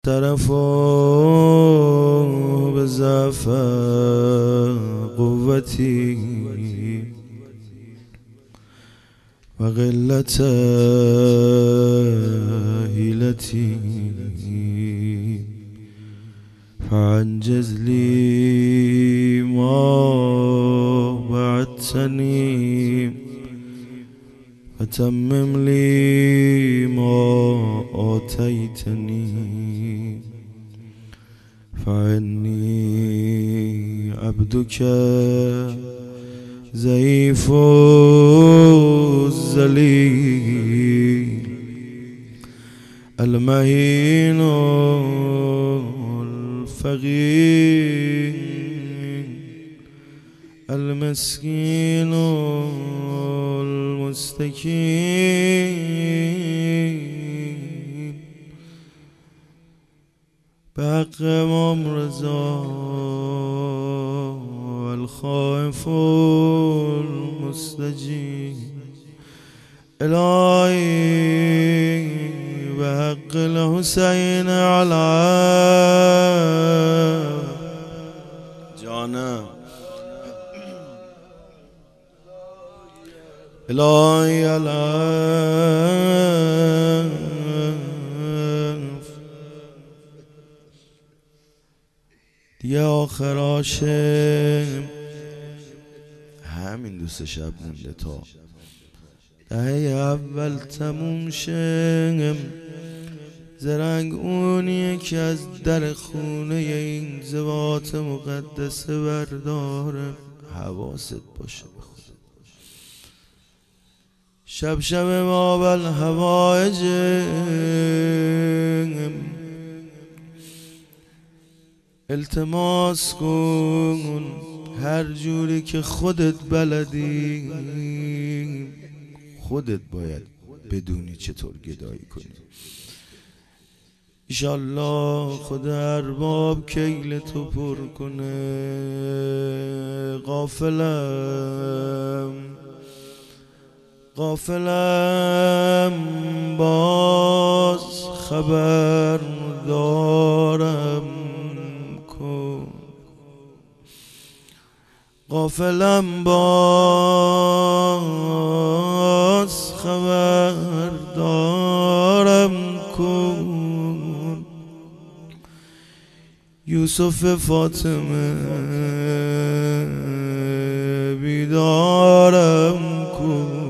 طرفا به ضعف قوتی و قلت حیلتی فانجز لی ما وعدتنی وتمم لی ما آتیتنی فإنی عبدک ضعیف الذلیل المهین الفقیر المسکین المستکین به حق امام رضا الخائف المستجیب الهی به حق الحسین علی جانم الهی دیگه آخراشه همین دوست شب مونده تا دهه اول تموم شه. زرنگ اونیه که از در خونه این زوات مقدسه برداره. حواست باشه شب ما بل هوایج التماس کن هر جوری که خودت بلدی. خودت باید بدونی چطور گدایی کنی. ایشالله خود ارباب کیل تو پر کنه. غافلم باز خبر دارم کن. غافلم باز خبر دارم کن. یوسف فاطمه بیدارم کن.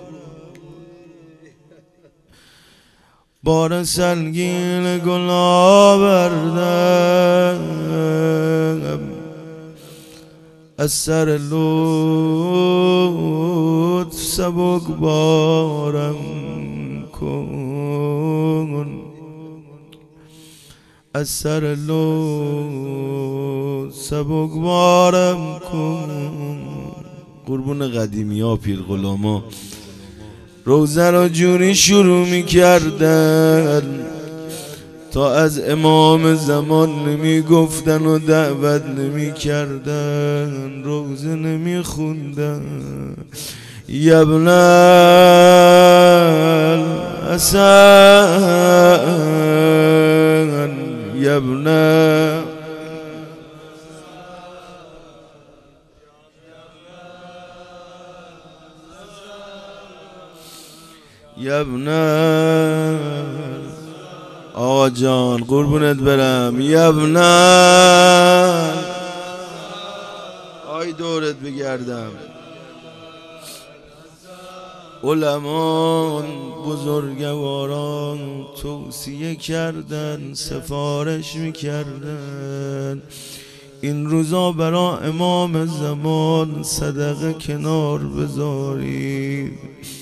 بار سنگین گناه بردم از سر لطف سبک بارم کن. از سر لطف سبک بارم کن. قربون قدیمی ها پیر غلاما روزه را جوری شروع می کردن تا از امام زمان نمی گفتن و دعوت نمی کردن. روزه نمی خوندن. یبن الحسن یبن آقا جان قربونت برم. آی دورت بگردم. علمان بزرگواران توصیه کردن سفارش میکردن این روزا برا امام زمان صدقه کنار بذارید.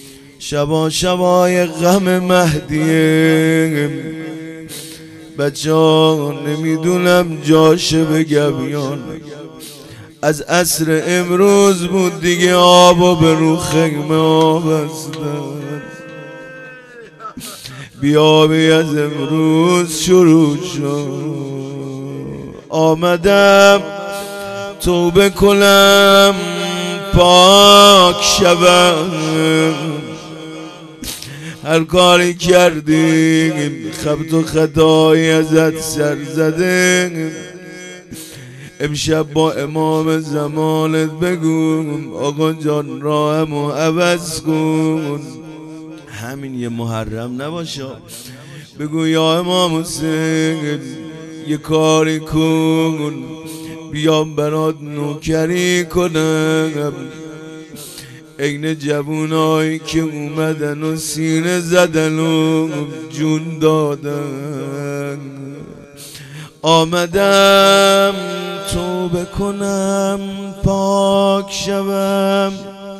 شبای غم مهدیه بچه ها نمیدونم جاشه بگم یا نه. از عصر امروز بود دیگه آبو به رو خیمه آبستن. بیابی از امروز شروع شد. آمدم توبه کنم پاک شوم هر کاری کردیم خبط و خطایی ازت سر زده. امشب با امام زمانت بگو آقا جان راهمو عوض کن. همین یه محرم نباشه، بگو یا امام حسین یه کاری کن بیام برات نوکری کنم. عین جوونایی که اومدن و سینه زدن و جون دادن. آمدم توبه کنم پاک شوم،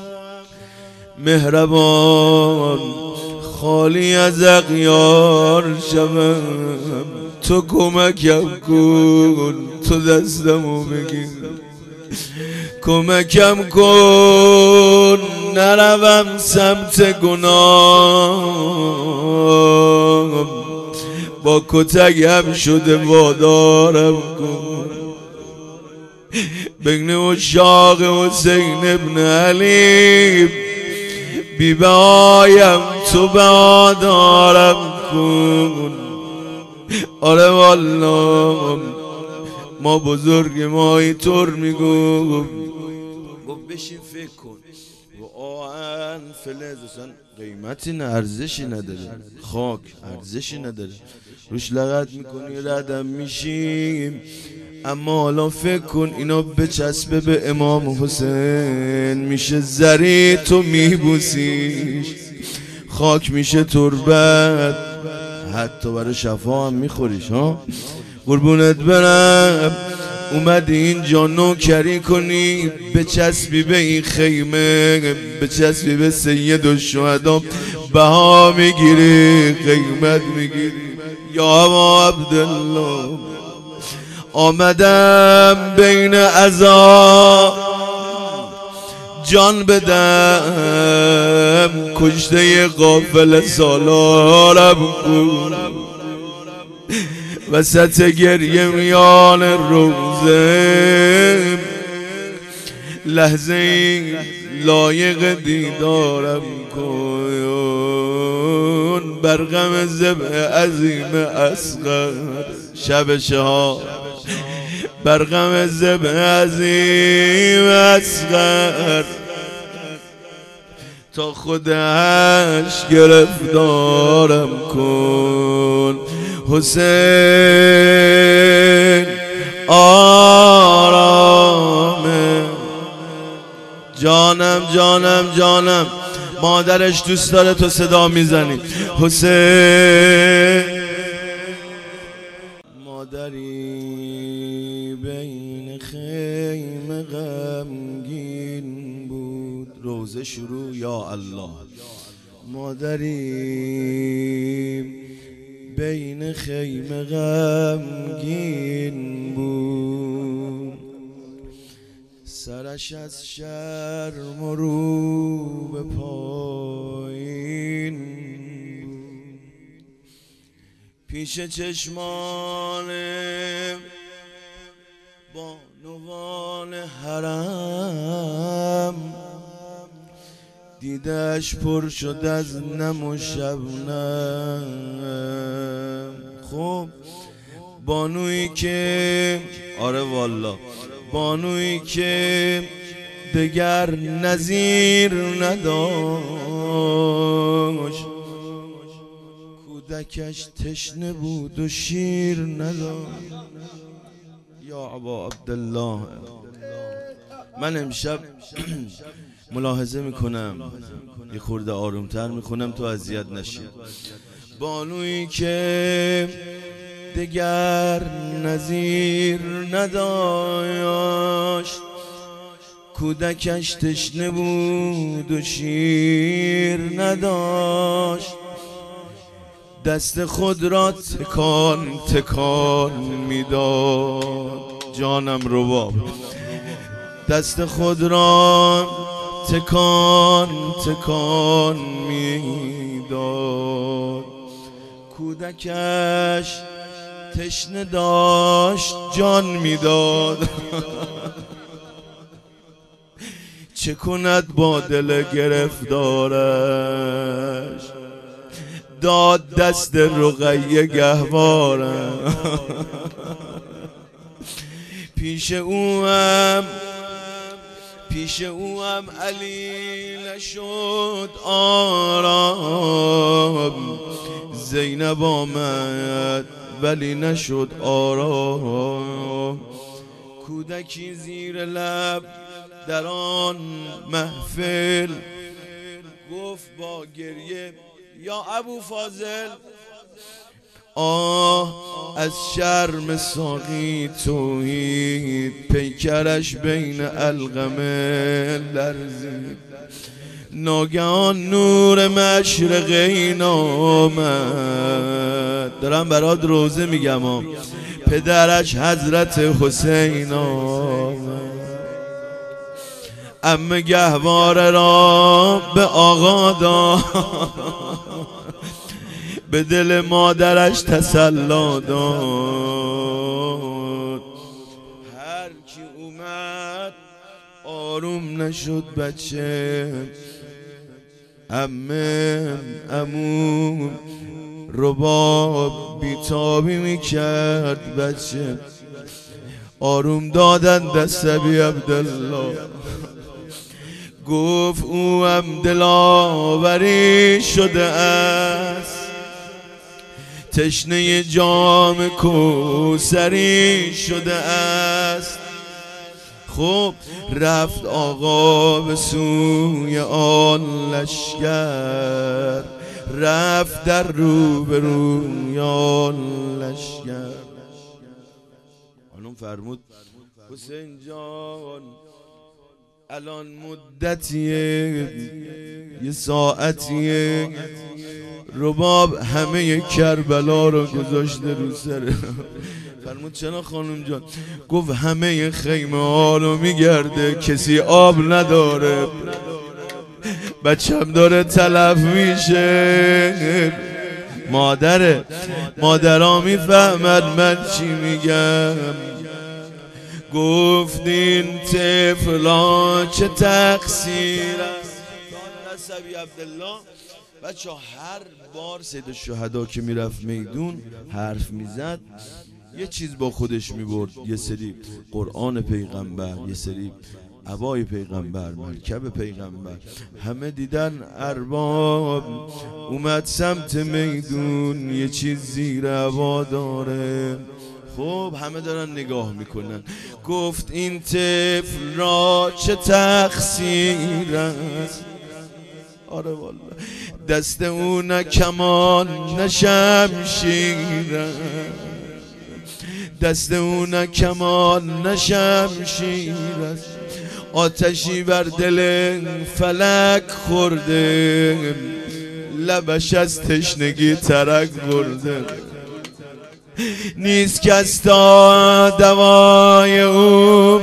مهربان خالی از اغیار شوم. تو کمکم کن، تو دستمو بگیر، کمکم کن نروم سمت گناه. با کتکم شده وادارم کن. بین عشاق حسین ابن علی بیبه هایم تو بهادارم کن. آره والله ما بزرگ ما اینطور میگو. گفت بشین فکر کن و آهن فلز اصلا قیمتی نه، ارزشی نداره، خاک ارزشی نداره، روش لغت میکنی ردم میشیم. اما حالا فکر کن اینا بچسبه به امام حسین، میشه زری تو میبوسیش، خاک میشه تربت، حتی برای شفا هم میخوریش. ها قربونت برم، اومدی اینجا نوکری کنی، بچسبی به این خیمه، بچسبی به سید الشهدا، بها میگیری، قیمت میگیری. یا ابا عبدالله آمدم بین عزا جان بدم، کشته قافله سالارم کن. وسط گریه میان روزه، لحظه لایق دیدارم کن. برغم ذبح عظیم اصغر شب شهاد، برغم ذبح عظیم اصغر تا خودش گرفتارم کن. حسین آرامه، جانم جانم جانم. مادرش دوست داره تو صدا میزنی حسین. مادری بین خیمه غمگین بود، روزه شروع یا الله. مادری بین خیمه غمگین بود، سرش از شرم و رو به پایین بود. پیش چشمان بانوان حرم، دیدش پر شد از نم و شبنم. خب بانویی که آره والا، بانویی که دگر نظیر نداشت، کودکش تشنه بود و شیر نداشت. یا ابا عبدالله من امشب ملاحظه میکنم یه خورده آرومتر میخونم تو اذیت نشی. بانویی که دگر نظیر نداشت، کودکش تشنه بود و شیر نداشت، دست خود را تکان تکان میداد. جانم رباب، دست خود را تکان تکان میداد. کودکش تشنه داشت جان میداد. چه کند با دل گرفتارش، داد دست رقیه گهوارم. پیش او هم علی نشد آرام، زینب آمد ولی نشد آرام. کودکی زیر لب در آن محفل گفت با گریه یا ابو فاضل، از شرم ساقی توحید پیکرش بین القمه لرزید. ناگهان نور مشرقین آمد، دارم برات روزه میگم، پدرش حضرت حسین آمد. عمه گهواره را به آقا داد، به دل مادرش تسلی داد. هر کی اومد آروم نشد بچه، عموم رباب بیتابی میکرد بچه. آروم دادن دست ابی عبدالله، گفت او هم دلاوری شده است، تشنه جام کوثری شده است. خب رفت آقا به سوی آن لشکر، رفت در روبروی آن لشکر. خانم فرمود حسین جان الان مدتیه، یه ساعتیه، رباب همه کربلا رو گذاشته رو سره. فرمود چرا خانم جان؟ گفت همه خیمه ها رو میگرده، کسی آب نداره، بچم داره تلف میشه. مادرها میفهمد من چی میگم. گفت این طفلا چه تقصیر است. ابی عبدالله بچه هر بار سید الشهدا که میرفت میدون حرف میزد یه چیز با خودش میبرد، یه سری قرآن پیغمبر، یه سری عبای پیغمبر، مرکب پیغمبر. همه دیدن ارباب اومد سمت میدون، یه چیز زیر عبا داره. خب همه دارن نگاه میکنن. گفت این طفل را چه تقصیر است. آره والله دست او نه کمان نه شمشیر است، دست او نه کمان نه شمشیر است. آتشی بر دل فلک خورده، لبش از تشنگی ترک برده. نیست کس تا دوای او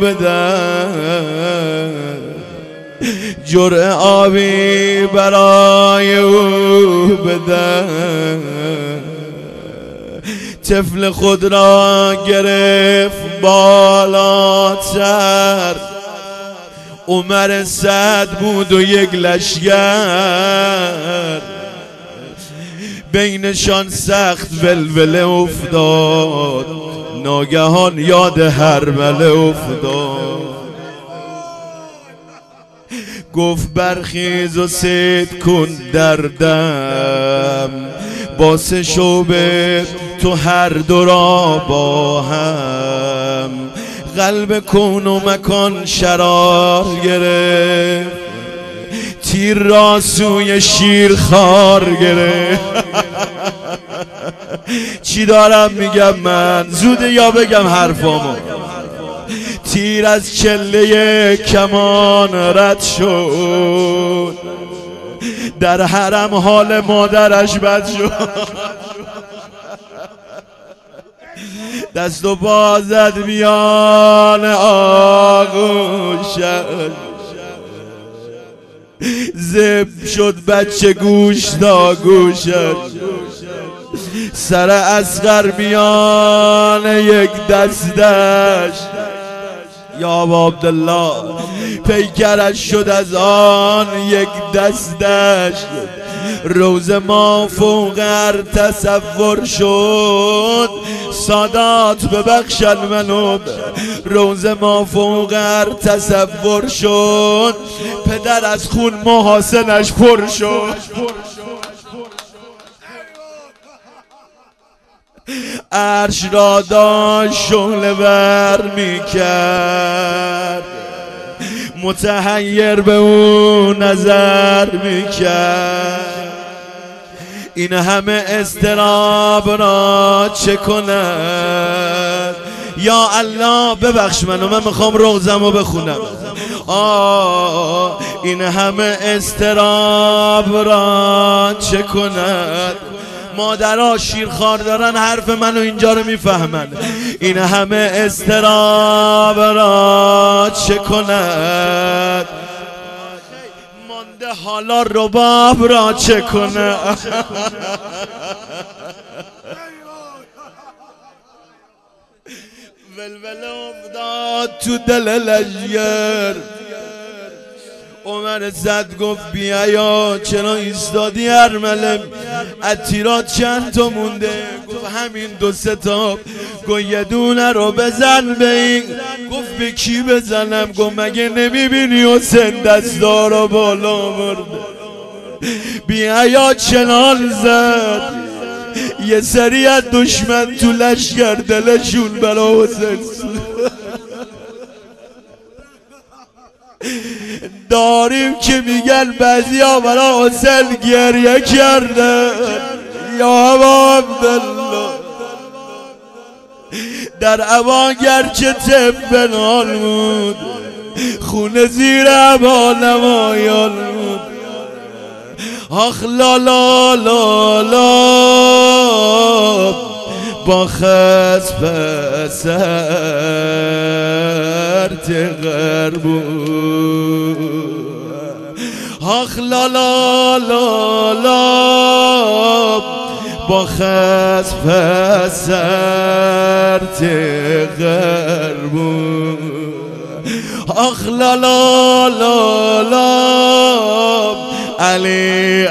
بدن، جرعه آبی برای او بدن. طفل خود را گرفت بالاتر، عمر سعد بود و یک لشگر. بینشان سخت ولوله افتاد، ناگهان یاد هرمله افتاد. گفت برخیز و صید کن در دم، با سه شعبه تو هر دو را با هم. قلب کون و مکان شرار گرفت، تیر را سوی شیر خار گرفت. چی دارم میگم من؟ زوده یا بگم حرفامو؟ تیر از چله کمان رد شد، در حرم حال مادرش بد شد. دست و پا زد میان آغوشش، زب شد بچه گوش تا گوشش. سر اصغر میان یک دستش، یا ابا عبدالله پیکرش شد از آن یک دستش. روز ما فوق هر تصور شد، سادات ببخشن منو. روز ما فوق هر تصور شد، پدر از خون محاسنش پر شد. عرش را داشت شعله ور میکرد، متحیر به اون نظر میکرد. این همه اضطراب را چه کند؟ یا الله ببخش منو، من میخوام روزمو بخونم. این همه اضطراب را چه کند؟ مادرها شیرخوار دارن حرف منو اینجا رو میفهمن. این همه اضطراب را چه کند؟ مانده حالا رباب را چه کند؟ ولوله افتاد تو دل لشگر. عمر زد گفت بیا چرا ایستادی ارمله؟ از تیرات چند تا مونده؟ گفت همین 2-3 تا. گفت یه دونه رو بزن به این. گفت به کی بزنم؟ گفت مگه نمیبینی حسین دستا رو بالا برده؟ بیا چنان زد یه سری از دشمن تو لشگر دلشون برا حسین داریم که میگن بعضی ها برا حسین گریه کرده. یا ابا عبدالله در عبا گرچه طب بنال بود، خونه زیر عبا نمایان بود. آخ لا لا لا لا با خسب سر تغر بود. آخ لا لا لا لا با خسب سر تغر بود. آخ لا لا لا لا علی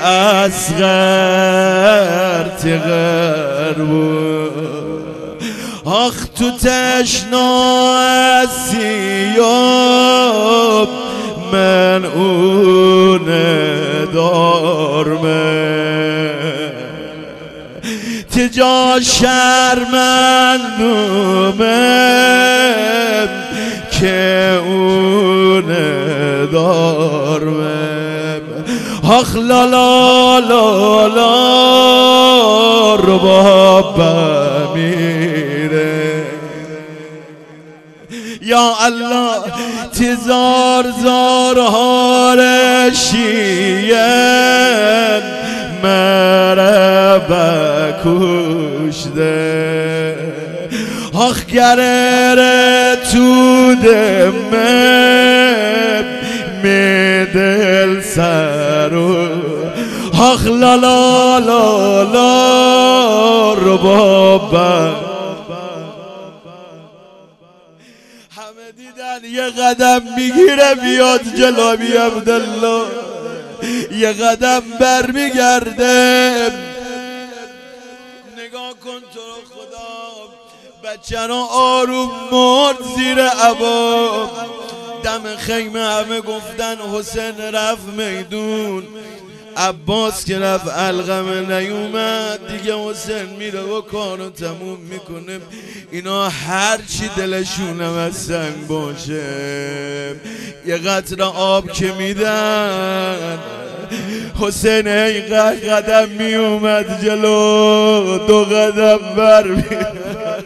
اصغر تغر بود. آخ تو تشنا اسیاب من اون دارمه، تجا شرمندومم که اون دارمه. آخ لا لا لا لا رباب میره. یا الله تزار زار هارشین مرا بکشده. آخ گره تو دمم می دل سرو. آخ لا لا لا لا ربابم. همه دیدن یه قدم میگیره بیاد جلو بی عبدالله، یه قدم بر میگرده. نگاه کن تو رو خدا، بچه را آروم مرد زیر عبا. دم خیمه همه گفتن حسین رفت میدون. عباس که رفت علقمه نیومد دیگه. حسین میره و کارو تموم میکنه. اینا هرچی دلشونم از سنگ باشه یه قطره آب که میدن. حسین ای قدم میومد جلو، 2 قدم بر میومد.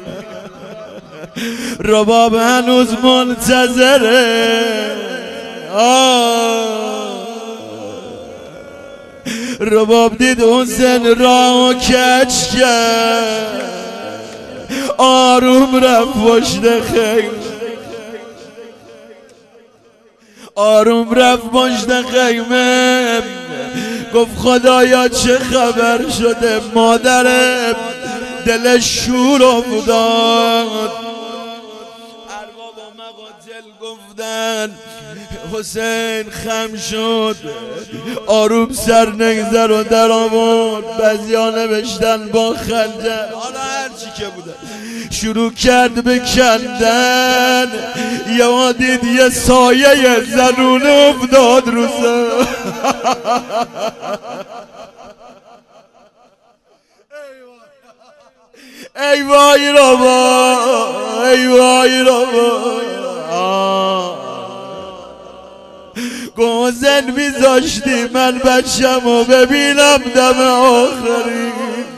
رباب هنوز منتظره. رباب دید حسین را کج کرد، آروم رفت پشت خیمه. آروم رفت پشت خیمه. گفت خدایا چه خبر شده؟ مادرم دلش شور افتاد. ارباب و مقاتل گفتن حسین خم شد آروم سر نیزه رو در آورد، بعضیا نوشتن با خنجر، حالا هرچی که بوده شروع کرد به کندن. یا دید یه سایه زنون افتاد رو سر. ای وای رابا، ای وای رابا، گوزن میذاشتی من بچه‌مو ببینم دم آخری.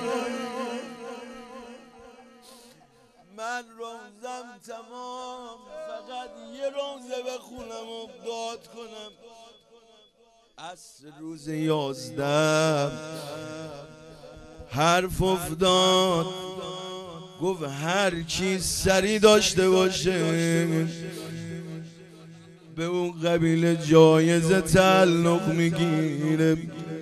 من روزم تمام، فقط یه روزه بخونم و داد کنم. عصر روز 11 حرف افتاد، گفت هر کی سری داشته باشه به اون قبیله جایزه تعلق میگیره.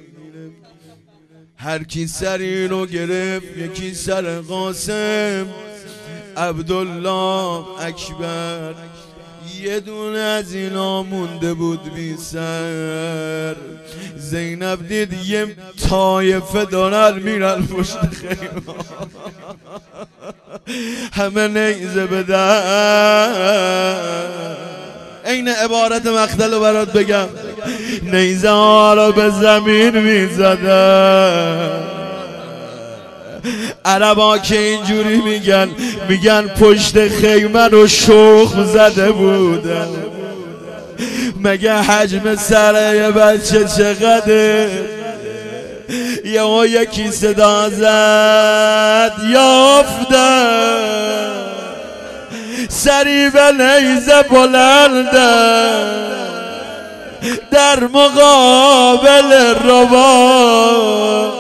هر کی سری رو گرفت، یکی سر قاسم، عبدالله، اکبر، یه دونه از اینا مونده بود بی سر. زینب دید یه طایفه دارن میرن پشت خیمه، همه نیزه بدن. این عبارت مقتل رو برات بگم، نیزه ها رو به زمین میزدن. عربا که اینجوری میگن پشت خیمه رو شخم زده بودن. مگه حجم سر یه بچه چقدر؟ یکی صدا زد یافتم، سری به نیزه بلندم در مقابل ربا.